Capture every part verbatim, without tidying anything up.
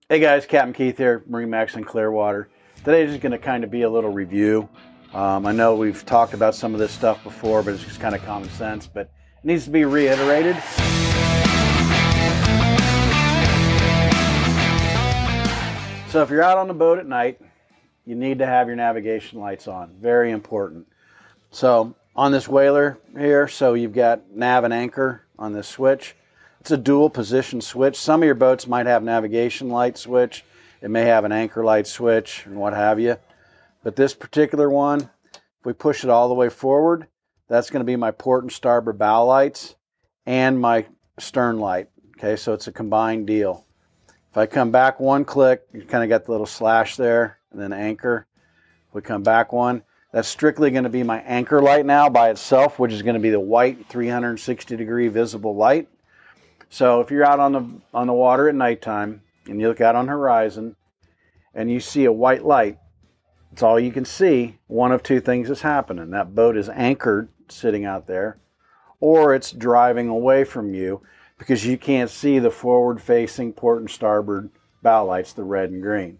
Hey guys, Captain Keith here, MarineMax in Clearwater. Today is just going to kind of be a little review. Um, I know we've talked about some of this stuff before, but it's just kind of common sense, but it needs to be reiterated. So if you're out on the boat at night, you need to have your navigation lights on. Very important. So on this whaler here, so you've got nav and anchor on this switch. It's a dual position switch. Some of your boats might have navigation light switch. It may have an anchor light switch and what have you. But this particular one, if we push it all the way forward, that's going to be my port and starboard bow lights and my stern light. Okay, so it's a combined deal. If I come back one click, you kind of got the little slash there, and then anchor. If we come back one, that's strictly going to be my anchor light now by itself, which is going to be the white three hundred sixty degree visible light. So if you're out on the on the water at nighttime and you look out on the horizon and you see a white light, it's all you can see. One of two things is happening. That boat is anchored sitting out there, or it's driving away from you because you can't see the forward-facing port and starboard bow lights, the red and green.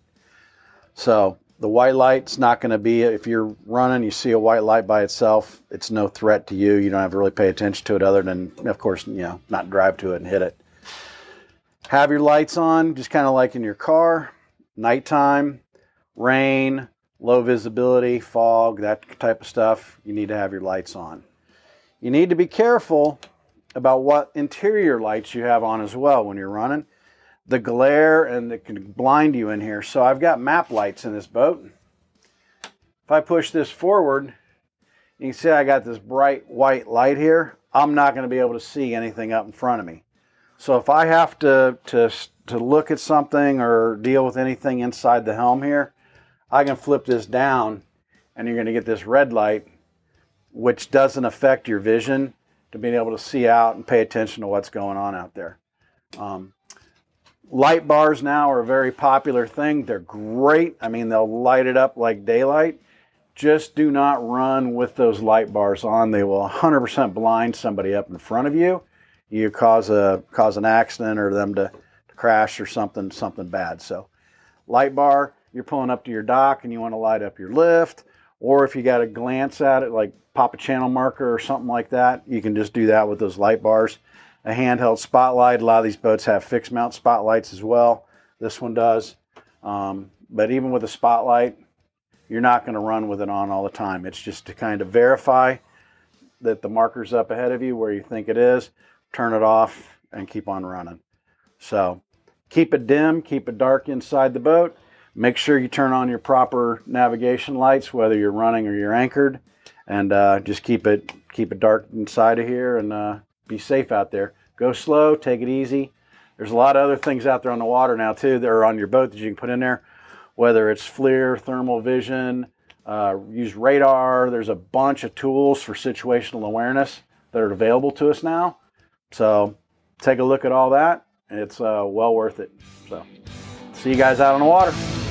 So the white light's not going to be, if you're running, you see a white light by itself, it's no threat to you. You don't have to really pay attention to it other than, of course, you know, not drive to it and hit it. Have your lights on, just kind of like in your car. Nighttime, rain, low visibility, fog, that type of stuff, you need to have your lights on. You need to be careful about what interior lights you have on as well when you're running. The glare, and it can blind you in here. So I've got map lights in this boat. If I push this forward, you can see I got this bright white light here. I'm not going to be able to see anything up in front of me. So if I have to, to, to look at something or deal with anything inside the helm here, I can flip this down and you're going to get this red light, which doesn't affect your vision to being able to see out and pay attention to what's going on out there. Um, Light bars now are a very popular thing. They're great. I mean, they'll light it up like daylight. Just do not run with those light bars on. They will one hundred percent blind somebody up in front of you. You cause a cause an accident or them to, to crash or something something bad. So, light bar, you're pulling up to your dock and you want to light up your lift, or if you got to glance at it, like pop a channel marker or something like that, you can just do that with those light bars. A handheld spotlight. A lot of these boats have fixed mount spotlights as well. This one does. Um, but even with a spotlight, you're not going to run with it on all the time. It's just to kind of verify that the marker's up ahead of you where you think it is. Turn it off and keep on running. So keep it dim, keep it dark inside the boat. Make sure you turn on your proper navigation lights, whether you're running or you're anchored. And uh, just keep it, keep it dark inside of here and uh, be safe out there. Go slow, take it easy. There's a lot of other things out there on the water now too that are on your boat that you can put in there, whether it's FLIR, thermal vision, uh, use radar. There's a bunch of tools for situational awareness that are available to us now. So take a look at all that. It's uh, well worth it. So see you guys out on the water.